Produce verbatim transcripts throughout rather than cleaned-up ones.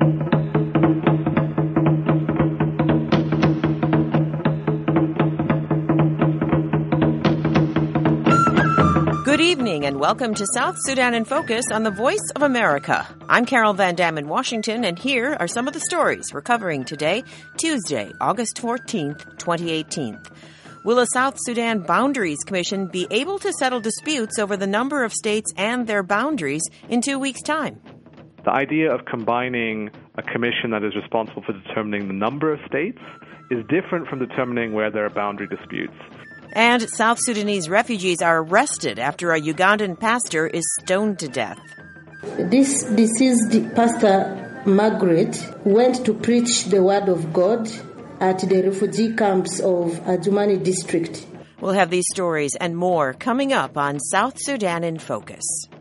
Good evening and welcome to South Sudan in Focus on the Voice of America. I'm Carol Van Dam in Washington, and here are some of the stories we're covering today, Tuesday, August fourteenth, twenty eighteen. Will a South Sudan Boundaries Commission be able to settle disputes over the number of states and their boundaries in two weeks' time? The idea of combining a commission that is responsible for determining the number of states is different from determining where there are boundary disputes. And South Sudanese refugees are arrested after a Ugandan pastor is stoned to death. This deceased Pastor Margaret went to preach the word of God at the refugee camps of Adjumani district. We'll have these stories and more coming up on South Sudan in Focus.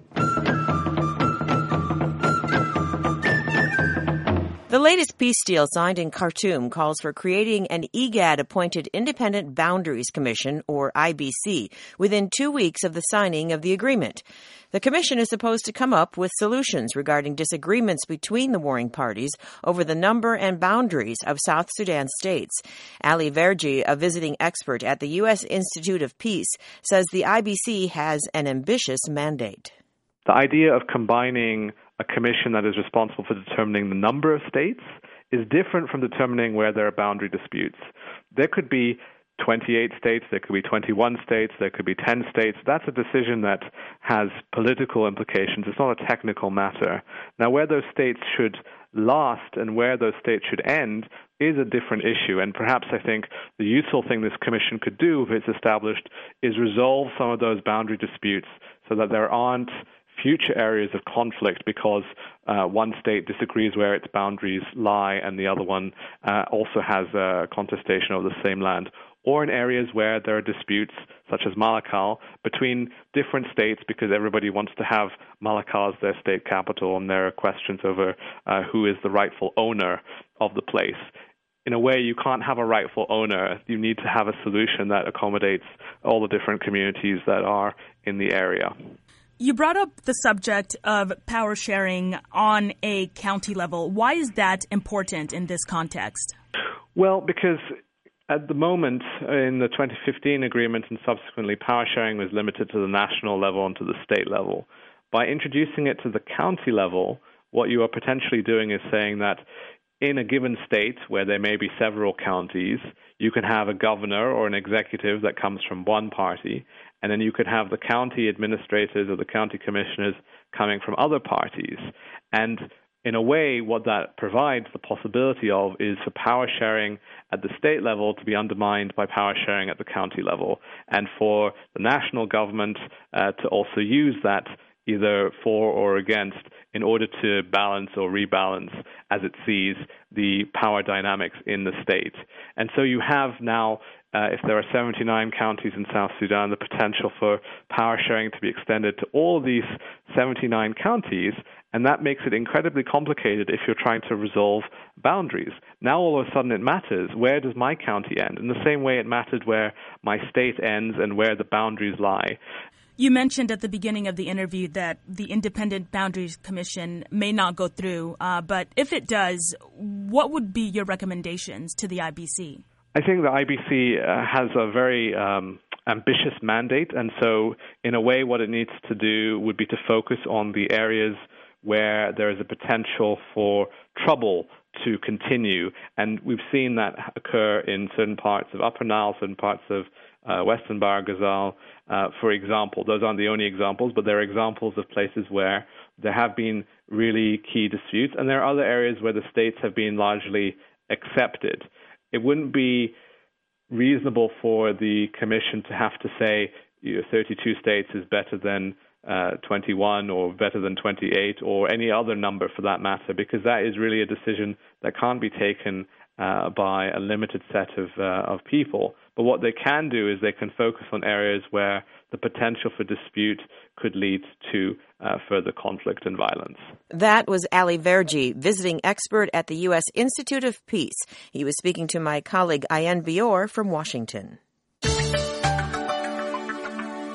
The latest peace deal signed in Khartoum calls for creating an I G A D-appointed Independent Boundaries Commission, or I B C, within two weeks of the signing of the agreement. The commission is supposed to come up with solutions regarding disagreements between the warring parties over the number and boundaries of South Sudan states. Ali Verji, a visiting expert at the U S Institute of Peace, says the I B C has an ambitious mandate. The idea of combining a commission that is responsible for determining the number of states is different from determining where there are boundary disputes. There could be twenty-eight states, there could be twenty-one states, there could be ten states. That's a decision that has political implications. It's not a technical matter. Now, where those states should last and where those states should end is a different issue. And perhaps I think the useful thing this commission could do, if it's established, is resolve some of those boundary disputes so that there aren't future areas of conflict because uh, one state disagrees where its boundaries lie and the other one uh, also has a contestation of the same land, or in areas where there are disputes, such as Malakal, between different states because everybody wants to have Malakal as their state capital and there are questions over uh, who is the rightful owner of the place. In a way, you can't have a rightful owner. You need to have a solution that accommodates all the different communities that are in the area. You brought up the subject of power sharing on a county level. Why is that important in this context? Well, because at the moment, in the twenty fifteen agreement and subsequently, power sharing was limited to the national level and to the state level. By introducing it to the county level, what you are potentially doing is saying that in a given state where there may be several counties, you can have a governor or an executive that comes from one party, and then you could have the county administrators or the county commissioners coming from other parties. And in a way, what that provides the possibility of is for power sharing at the state level to be undermined by power sharing at the county level, and for the national government uh, to also use that either for or against in order to balance or rebalance as it sees the power dynamics in the state. And so you have now, uh, if there are seventy-nine counties in South Sudan, the potential for power sharing to be extended to all of these seventy-nine counties, and that makes it incredibly complicated if you're trying to resolve boundaries. Now all of a sudden it matters, where does my county end? In the same way it mattered where my state ends and where the boundaries lie. You mentioned at the beginning of the interview that the Independent Boundaries Commission may not go through, uh, but if it does, what would be your recommendations to the I B C? I think the I B C uh, has a very um, ambitious mandate, and so in a way what it needs to do would be to focus on the areas where there is a potential for trouble to continue. And we've seen that occur in certain parts of Upper Nile, certain parts of uh, Western Bahr Ghazal, uh, for example. Those aren't the only examples, but there are examples of places where there have been really key disputes, and there are other areas where the states have been largely accepted. It wouldn't be reasonable for the commission to have to say, you know, thirty-two states is better than uh, twenty-one or better than twenty-eight or any other number for that matter, because that is really a decision that can't be taken uh, by a limited set of uh, of people. But what they can do is they can focus on areas where the potential for dispute could lead to uh, further conflict and violence. That was Ali Verji, visiting expert at the U S Institute of Peace. He was speaking to my colleague Ayan Bior from Washington.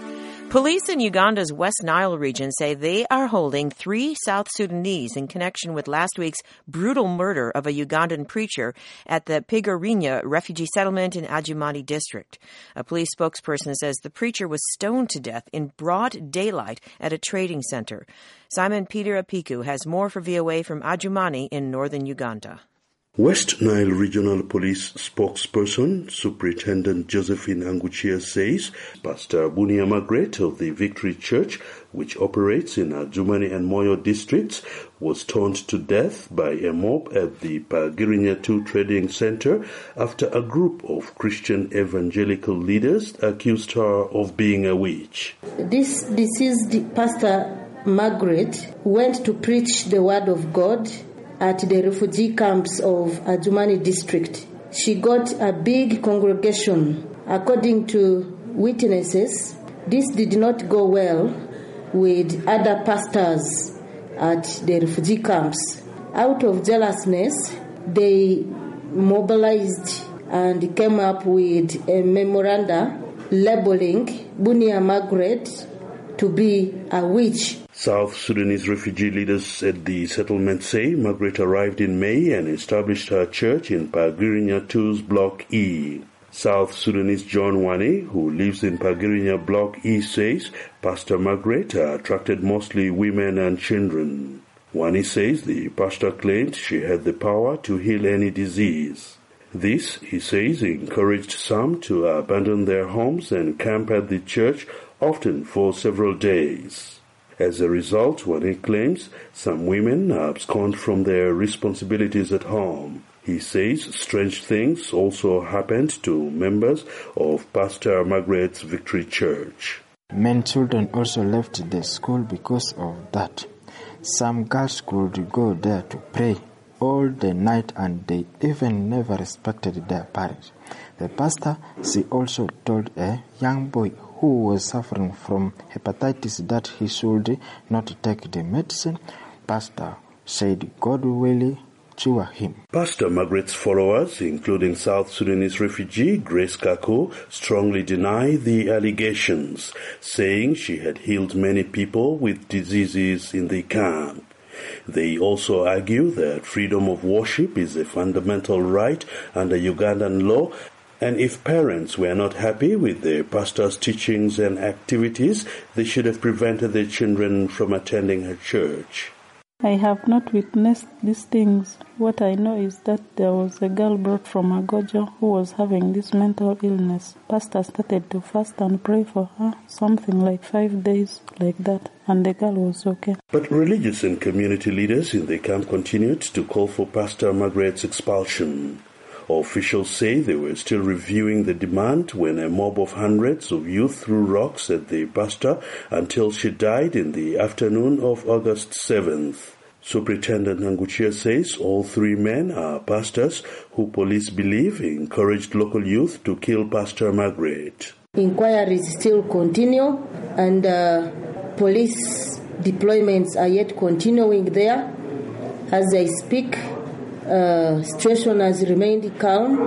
Police in Uganda's West Nile region say they are holding three South Sudanese in connection with last week's brutal murder of a Ugandan preacher at the Pigorinya refugee settlement in Adjumani district. A police spokesperson says the preacher was stoned to death in broad daylight at a trading center. Simon Peter Apiku has more for V O A from Adjumani in northern Uganda. West Nile Regional Police spokesperson Superintendent Josephine Anguchia says Pastor Bunia Margaret of the Victory Church, which operates in Adjumani and Moyo districts, was stoned to death by a mob at the Pagirinya two Trading Center after a group of Christian evangelical leaders accused her of being a witch. This deceased Pastor Margaret went to preach the word of God at the refugee camps of Adjumani district. She got a big congregation. According to witnesses, this did not go well with other pastors at the refugee camps. Out of jealousness, they mobilized and came up with a memoranda labeling Bunia Margaret to be a witch. South Sudanese refugee leaders at the settlement say Margaret arrived in May and established her church in Pagirinya two's Block E. South Sudanese John Wani, who lives in Pagirinya Block E, says Pastor Margaret attracted mostly women and children. Wani says the pastor claimed she had the power to heal any disease. This, he says, encouraged some to abandon their homes and camp at the church, often for several days. As a result, Wani claims some women abscond from their responsibilities at home. He says strange things also happened to members of Pastor Margaret's Victory Church. Men children also left the school because of that. Some girls could go there to pray all the night and they even never respected their parents. The pastor, she also told a young boy who was suffering from hepatitis that he should not take the medicine. Pastor said God will cure him. Pastor Margaret's followers, including South Sudanese refugee Grace Kako, strongly deny the allegations, saying she had healed many people with diseases in the camp. They also argue that freedom of worship is a fundamental right under Ugandan law, and if parents were not happy with their pastor's teachings and activities, they should have prevented their children from attending her church. I have not witnessed these things. What I know is that there was a girl brought from Agojo who was having this mental illness. Pastor started to fast and pray for her, something like five days like that, and the girl was okay. But religious and community leaders in the camp continued to call for Pastor Margaret's expulsion. Officials say they were still reviewing the demand when a mob of hundreds of youth threw rocks at the pastor until she died in the afternoon of August seventh. Superintendent Anguchia says all three men are pastors who police believe encouraged local youth to kill Pastor Margaret. Inquiries still continue and uh, police deployments are yet continuing there. As I speak, Uh, situation has remained calm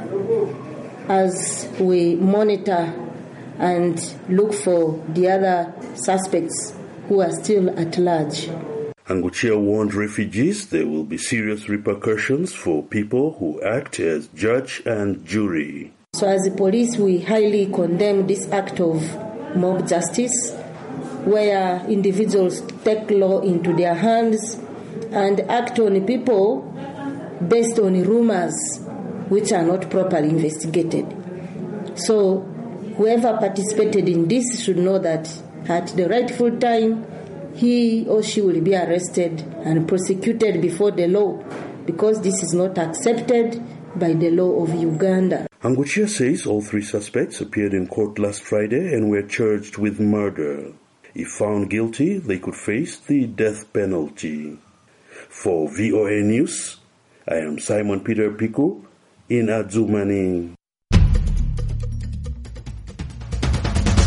as we monitor and look for the other suspects who are still at large. Anguchia warned refugees there will be serious repercussions for people who act as judge and jury. So as the police, we highly condemn this act of mob justice, where individuals take law into their hands and act on people based on rumors which are not properly investigated. So whoever participated in this should know that at the rightful time, he or she will be arrested and prosecuted before the law, because this is not accepted by the law of Uganda. Anguchia says all three suspects appeared in court last Friday and were charged with murder. If found guilty, they could face the death penalty. For V O A News, I am Simon Peter Piku in Adjumani.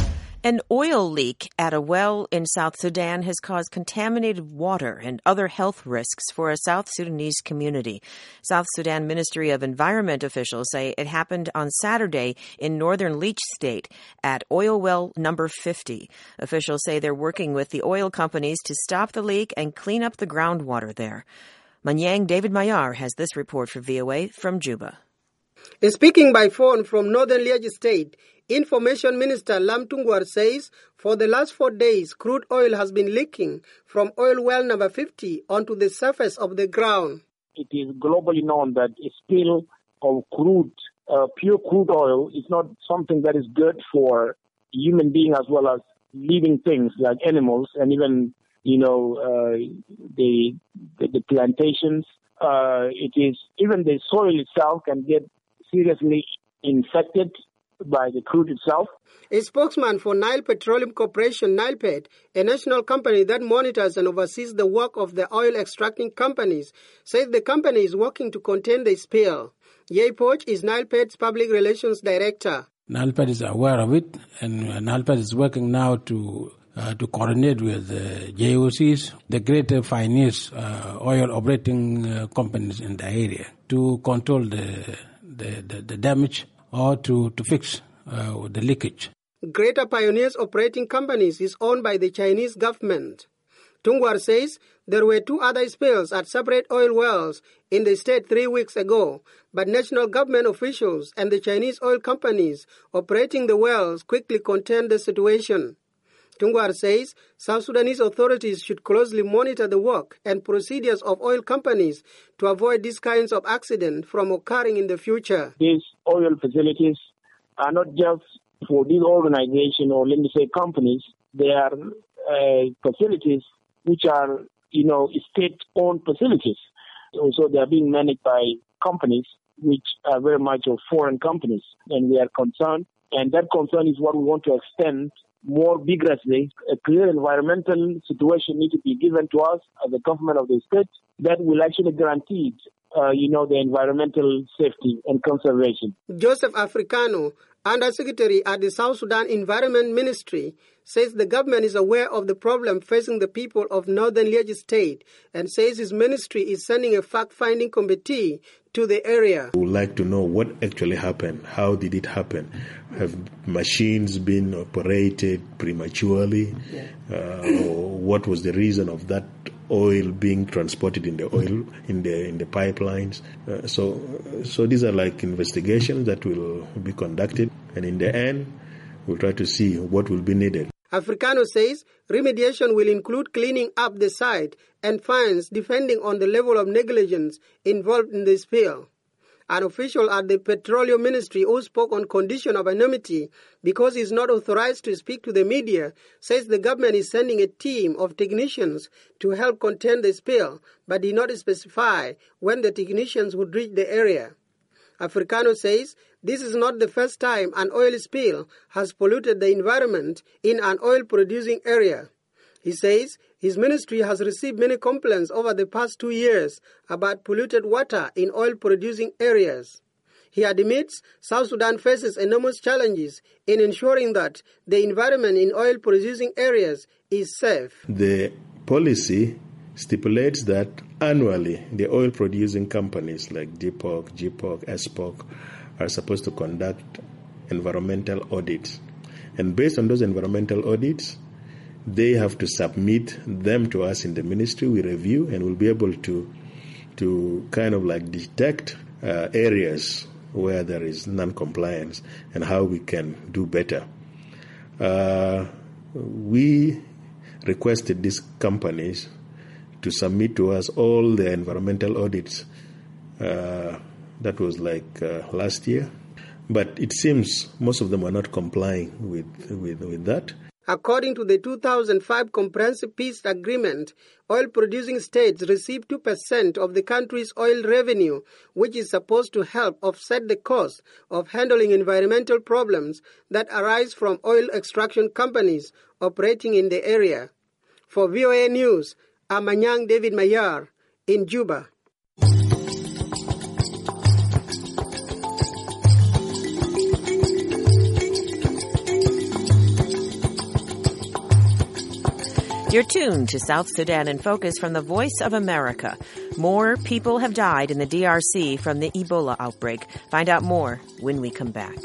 An oil leak at a well in South Sudan has caused contaminated water and other health risks for a South Sudanese community. South Sudan Ministry of Environment officials say it happened on Saturday in northern Leech State at oil well number fifty. Officials say they're working with the oil companies to stop the leak and clean up the groundwater there. Manyang David Mayar has this report for V O A from Juba. Speaking by phone from northern Leech State, Information Minister Lam Tungwar says for the last four days, crude oil has been leaking from oil well number fifty onto the surface of the ground. It is globally known that a spill of crude, uh, pure crude oil is not something that is good for human beings as well as living things like animals and even, you know, uh, the, the the plantations. Uh, it is even the soil itself can get seriously infected by the crude itself. A spokesman for Nile Petroleum Corporation, NilePet, a national company that monitors and oversees the work of the oil extracting companies, says the company is working to contain the spill. Ye Poch is NilePet's public relations director. NilePet is aware of it, and NilePet is working now to uh, to coordinate with the J O Cs, the greater finance uh, oil operating uh, companies in the area, to control the the, the, the damage or to, to fix uh, the leakage. Greater Pioneers Operating Companies is owned by the Chinese government. Tungwar says there were two other spills at separate oil wells in the state three weeks ago, but national government officials and the Chinese oil companies operating the wells quickly contained the situation. Tungwar says South Sudanese authorities should closely monitor the work and procedures of oil companies to avoid these kinds of accidents from occurring in the future. These oil facilities are not just for these organizations or, let me say, companies. They are uh, facilities which are, you know, state-owned facilities. Also, they are being managed by companies which are very much of foreign companies, and we are concerned. And that concern is what we want to extend more vigorously. A clear environmental situation needs to be given to us as the government of the state that will actually guarantee, uh, you know, the environmental safety and conservation. Joseph Africano, Undersecretary at the South Sudan Environment Ministry, says the government is aware of the problem facing the people of northern Leech State and says his ministry is sending a fact-finding committee to the area. We would like to know what actually happened. How did it happen? Have machines been operated prematurely? Yeah. Uh, what was the reason of that oil being transported in the oil in the in the pipelines? Uh, so, so these are like investigations that will be conducted, and in the end, we'll try to see what will be needed. Africano says remediation will include cleaning up the site and fines depending on the level of negligence involved in the spill. An official at the Petroleum Ministry who spoke on condition of anonymity because he is not authorized to speak to the media says the government is sending a team of technicians to help contain the spill, but did not specify when the technicians would reach the area. Africano says this is not the first time an oil spill has polluted the environment in an oil-producing area. He says his ministry has received many complaints over the past two years about polluted water in oil-producing areas. He admits South Sudan faces enormous challenges in ensuring that the environment in oil-producing areas is safe. The policy stipulates that annually the oil-producing companies like D P O C, G P O C, S P O C are supposed to conduct environmental audits. And based on those environmental audits, they have to submit them to us in the ministry. We review and we'll be able to to kind of like detect uh, areas where there is non-compliance and how we can do better. Uh, we requested these companies to submit to us all the environmental audits. Uh, that was like uh, last year. But it seems most of them are not complying with, with, with that. According to the two thousand five Comprehensive Peace Agreement, oil-producing states receive two percent of the country's oil revenue, which is supposed to help offset the cost of handling environmental problems that arise from oil extraction companies operating in the area. For V O A News, I'm Manyang David Mayar in Juba. You're tuned to South Sudan in Focus from the Voice of America. More people have died in the D R C from the Ebola outbreak. Find out more when we come back.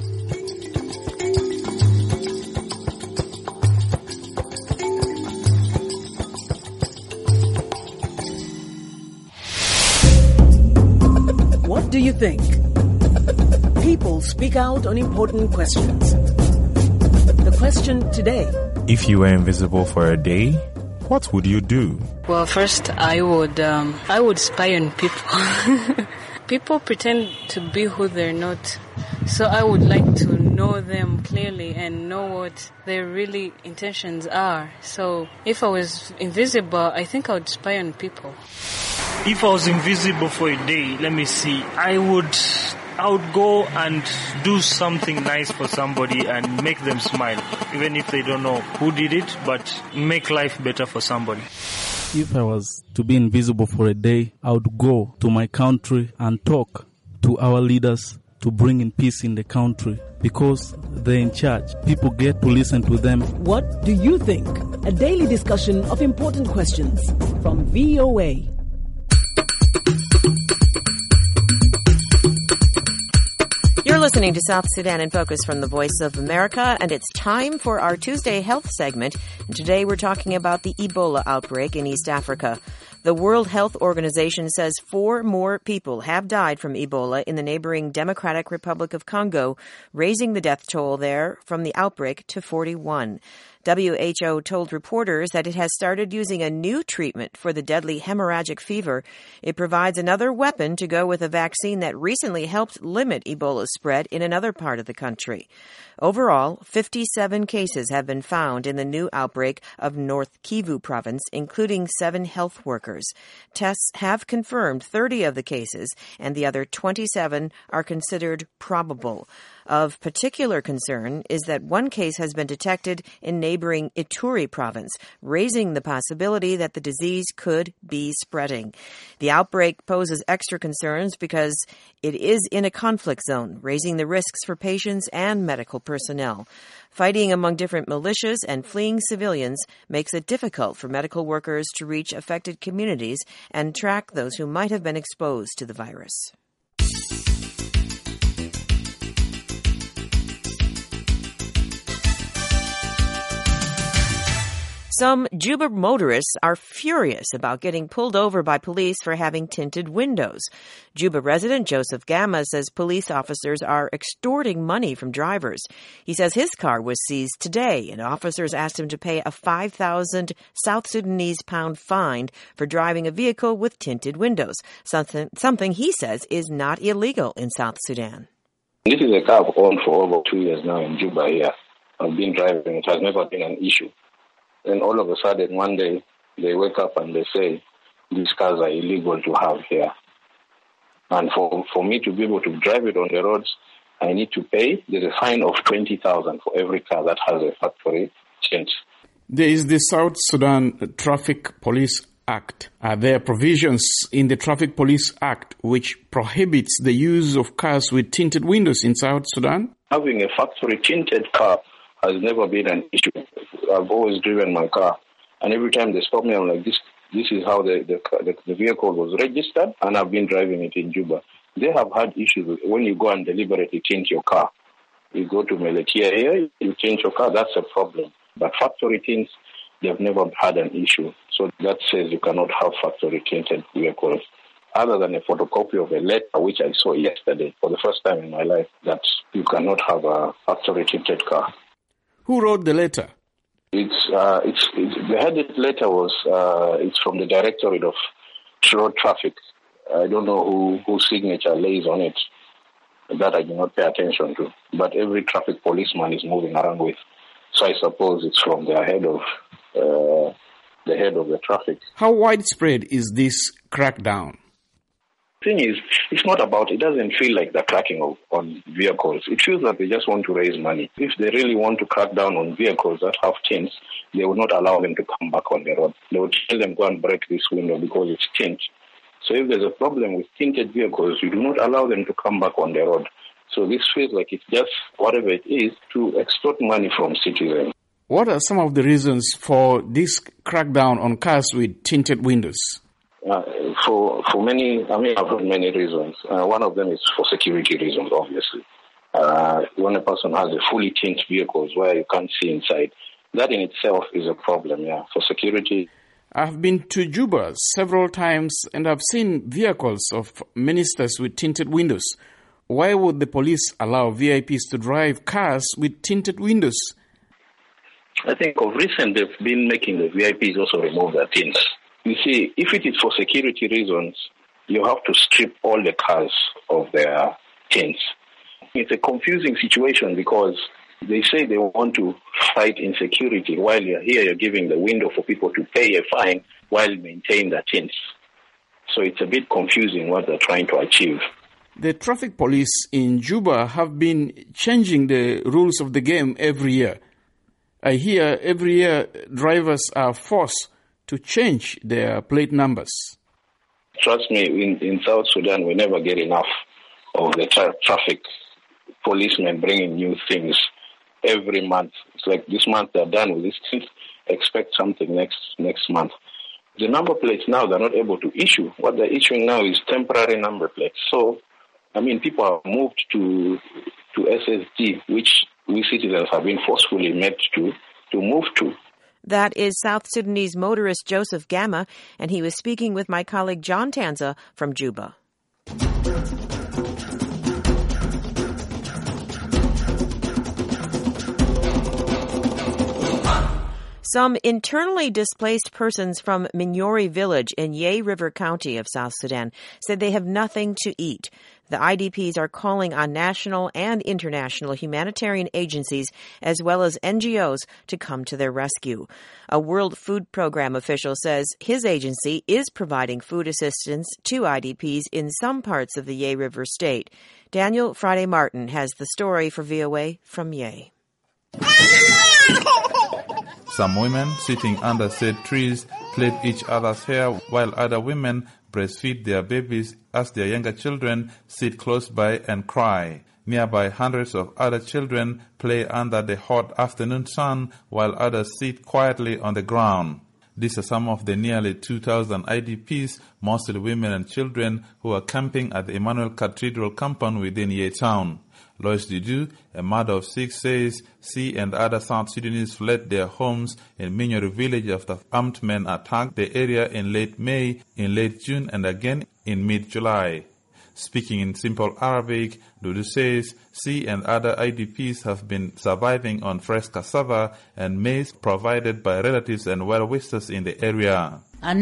What do you think? People speak out on important questions. The question today: if you were invisible for a day, what would you do? Well, first I would um, I would spy on people. People pretend to be who they're not, so I would like to know them clearly and know what their really intentions are. So if I was invisible, I think I would spy on people. If I was invisible for a day, let me see, I would I would go and do something nice for somebody and make them smile, even if they don't know who did it, but make life better for somebody. If I was to be invisible for a day, I would go to my country and talk to our leaders to bring in peace in the country, because they're in charge. People get to listen to them. What do you think? A daily discussion of important questions from V O A. You're listening to South Sudan in Focus from the Voice of America, and it's time for our Tuesday Health segment. And today we're talking about the Ebola outbreak in East Africa. The World Health Organization says four more people have died from Ebola in the neighboring Democratic Republic of Congo, raising the death toll there from the outbreak to forty-one. W H O told reporters that it has started using a new treatment for the deadly hemorrhagic fever. It provides another weapon to go with a vaccine that recently helped limit Ebola's spread in another part of the country. Overall, fifty-seven cases have been found in the new outbreak of North Kivu province, including seven health workers. Tests have confirmed thirty of the cases, and the other twenty-seven are considered probable. Of particular concern is that one case has been detected in neighboring Ituri province, raising the possibility that the disease could be spreading. The outbreak poses extra concerns because it is in a conflict zone, raising the risks for patients and medical personnel. Fighting among different militias and fleeing civilians makes it difficult for medical workers to reach affected communities and track those who might have been exposed to the virus. Some Juba motorists are furious about getting pulled over by police for having tinted windows. Juba resident Joseph Gamma says police officers are extorting money from drivers. He says his car was seized today, and officers asked him to pay a five thousand South Sudanese pound fine for driving a vehicle with tinted windows, something, something he says is not illegal in South Sudan. This is a car I've owned for over two years now in Juba here. I've been driving. It has never been an issue. Then all of a sudden, one day, they wake up and they say, these cars are illegal to have here. And for, for me to be able to drive it on the roads, I need to pay. There's a fine of twenty thousand dollars for every car that has a factory tint. There is the South Sudan Traffic Police Act. Are there provisions in the Traffic Police Act which prohibits the use of cars with tinted windows in South Sudan? Having a factory tinted car has never been an issue. I've always driven my car, and every time they stop me, I'm like, this This is how the, the, the vehicle was registered, and I've been driving it in Juba. They have had issues with, when you go and deliberately change your car. You go to Meletia here, you change your car, that's a problem. But factory tints, they've never had an issue. So that says you cannot have factory tinted vehicles. Other than a photocopy of a letter, which I saw yesterday for the first time in my life, that you cannot have a factory tinted car. Who wrote the letter? It's, uh, it's, it's the headed letter was, uh, it's from the Directorate of Road Traffic. I don't know who, whose signature lays on it. That I do not pay attention to. But every traffic policeman is moving around with. So I suppose it's from the head of, uh, the head of the traffic. How widespread is this crackdown? Thing is, it's not about, it doesn't feel like the cracking of, on vehicles. It feels that they just want to raise money. If they really want to crack down on vehicles that have tints, they would not allow them to come back on the road. They would tell them, go and break this window because it's tint. So if there's a problem with tinted vehicles, you do not allow them to come back on the road. So this feels like it's just whatever it is to extort money from citizens. What are some of the reasons for this crackdown on cars with tinted windows? Uh, for for many, I mean, I've heard many reasons. Uh, one of them is for security reasons, obviously. Uh, when a person has a fully tinted vehicles where you can't see inside, that in itself is a problem, yeah, for security. I've been to Juba several times and I've seen vehicles of ministers with tinted windows. Why would the police allow V I Ps to drive cars with tinted windows? I think of recent they've been making the V I Ps also remove their tints. You see, if it is for security reasons, you have to strip all the cars of their tints. It's a confusing situation because they say they want to fight insecurity. While you're here, you're giving the window for people to pay a fine while maintaining their tints. So it's a bit confusing what they're trying to achieve. The traffic police in Juba have been changing the rules of the game every year. I hear every year drivers are forced to change their plate numbers. Trust me, in, in South Sudan, we never get enough of the tra- traffic policemen bringing new things every month. It's like this month they're done with this thing, expect something next next month. The number plates now they're not able to issue. What they're issuing now is temporary number plates. So, I mean, people have moved to to S S D, which we citizens have been forcefully made to, to move to. That is South Sudanese motorist Joseph Gamma, and he was speaking with my colleague John Tanza from Juba. Some internally displaced persons from Minyori village in Yei River County of South Sudan said they have nothing to eat. The I D Ps are calling on national and international humanitarian agencies as well as N G Os to come to their rescue. A World Food Program official says his agency is providing food assistance to I D Ps in some parts of the Yei River state. Daniel Friday Martin has the story for V O A from Yei. Some women sitting under shade trees plait each other's hair while other women breastfeed their babies as their younger children sit close by and cry. Nearby, hundreds of other children play under the hot afternoon sun while others sit quietly on the ground. These are some of the nearly two thousand I D Ps, mostly women and children, who are camping at the Emmanuel Cathedral compound within Yei town. Lois Dudu, a mother of six, says she and other South Sudanese fled their homes in Minyori village after armed men attacked the area in late May, in late June, and again in mid-July. Speaking in simple Arabic, Dudu says she and other I D Ps have been surviving on fresh cassava and maize provided by relatives and well-wishers in the area.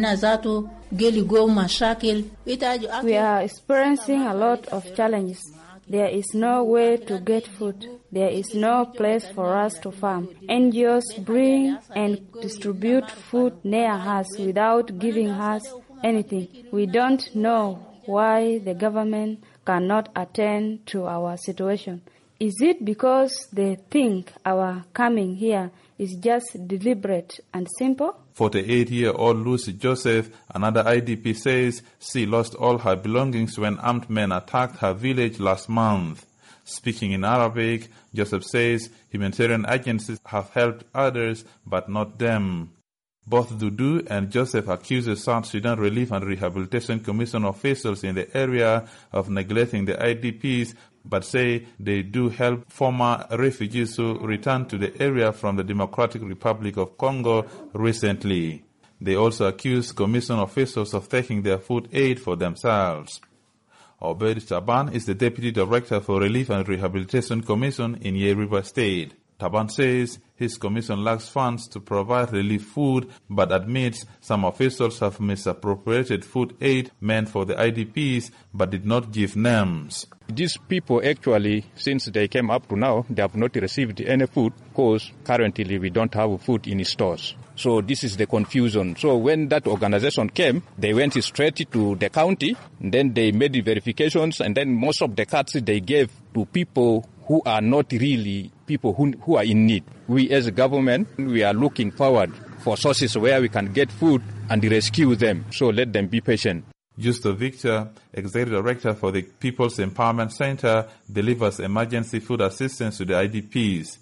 We are experiencing a lot of challenges. There is no way to get food. There is no place for us to farm. N G Os bring and distribute food near us without giving us anything. We don't know why the government cannot attend to our situation. Is it because they think our coming here is just deliberate and simple? forty-eight-year-old Lucy Joseph, another I D P, says she lost all her belongings when armed men attacked her village last month. Speaking in Arabic, Joseph says humanitarian agencies have helped others, but not them. Both Dudu and Joseph accuse the South Sudan Relief and Rehabilitation Commission officials in the area of neglecting the I D Ps, but say they do help former refugees who returned to the area from the Democratic Republic of Congo recently. They also accuse commission officials of taking their food aid for themselves. Obed Taban is the Deputy Director for Relief and Rehabilitation Commission in Yei River State. Taban says his commission lacks funds to provide relief food, but admits some officials have misappropriated food aid meant for the I D Ps, but did not give names. These people actually, since they came up to now, they have not received any food because currently we don't have food in stores. So this is the confusion. So when that organization came, they went straight to the county, and then they made the verifications, and then most of the cards they gave to people who are not really people who, who are in need. We as a government, we are looking forward for sources where we can get food and rescue them. So let them be patient. Justo Victor, Executive Director for the People's Empowerment Center, delivers emergency food assistance to the I D Ps.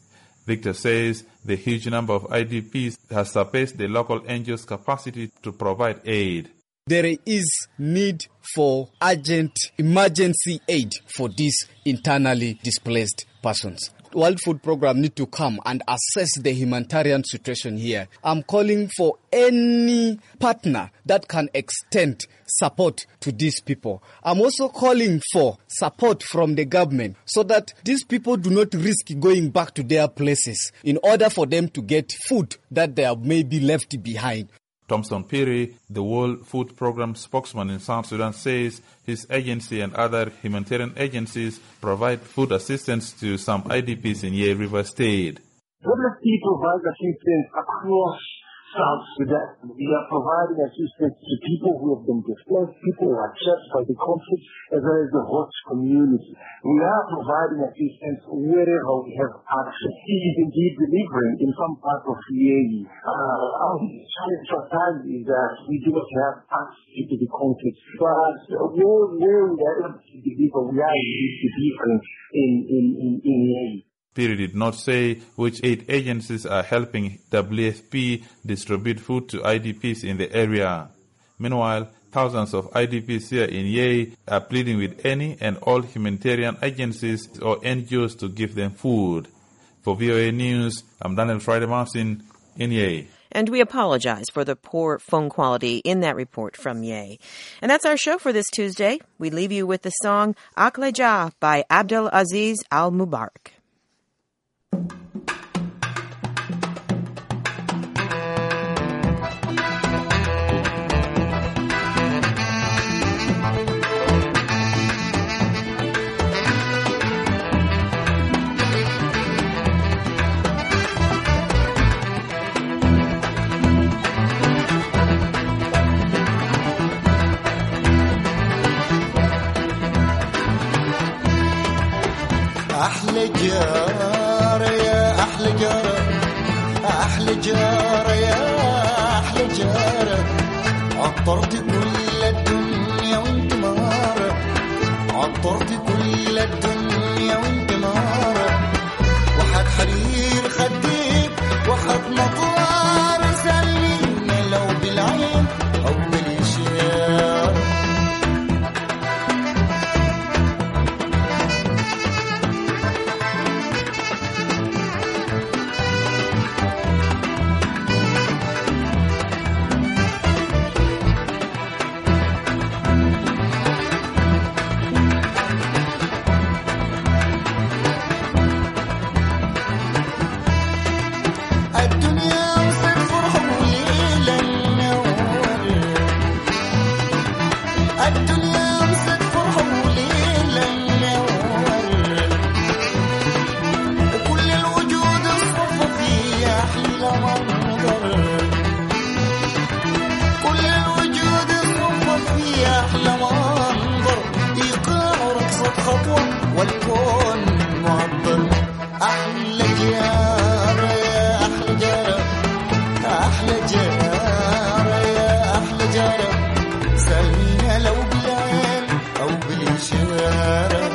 Victor says the huge number of I D Ps has surpassed the local N G Os' capacity to provide aid. There is need for urgent emergency aid for these internally displaced persons. World Food Program need to come and assess the humanitarian situation here. I'm calling for any partner that can extend support to these people. I'm also calling for support from the government so that these people do not risk going back to their places in order for them to get food that they have maybe left behind. Thompson Piri, the World Food Program spokesman in South Sudan, says his agency and other humanitarian agencies provide food assistance to some I D Ps in Yei River State. W F P provides assistance across South Sudan. We are providing assistance to people who have been displaced, people who are chased by the conflict, as well as the host community. We are providing assistance wherever we have access. He is indeed delivering in some parts of Yei. Uh, our challenge for time is that we do not have access to the conflict. But where, where we are able to deliver, we are indeed delivering in, in, in, in Yei. Piri did not say which aid agencies are helping W F P distribute food to I D Ps in the area. Meanwhile, thousands of I D Ps here in Yei are pleading with any and all humanitarian agencies or N G Os to give them food. For V O A News, I'm Daniel Friday Martin in Yei. And we apologize for the poor phone quality in that report from Yei. And that's our show for this Tuesday. We leave you with the song Akleja by Abdel Aziz Al Mubarak. أحلى جار يا أحلى جار أحلى جار يا أحلى جار عطرت كل الدنيا وانت نار عطرت كل الدنيا وانت نار وحد حرير خديك وحد مطار سلينا لو بالعين أو بالإشارة والكون معبر أحلى جار يا أحلى جار أحلى جار يا أحلى جار سلمينا لو بالعين أو بالإشارة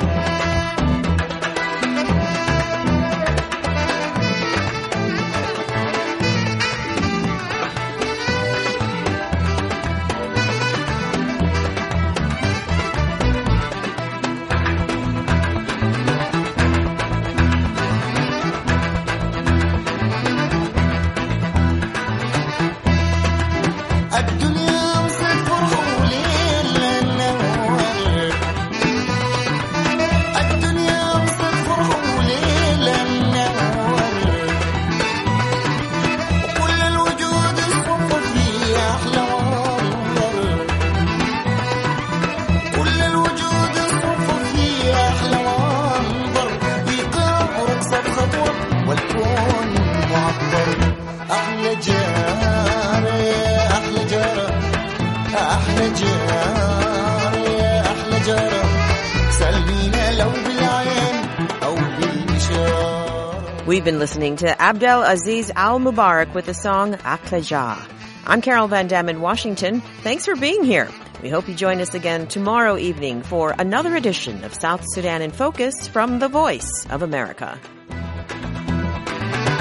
We've been listening to Abdel Aziz Al Mubarak with the song Akleja. I'm Carol Van Dam in Washington. Thanks for being here. We hope you join us again tomorrow evening for another edition of South Sudan in Focus from the Voice of America.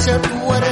عاشت ورا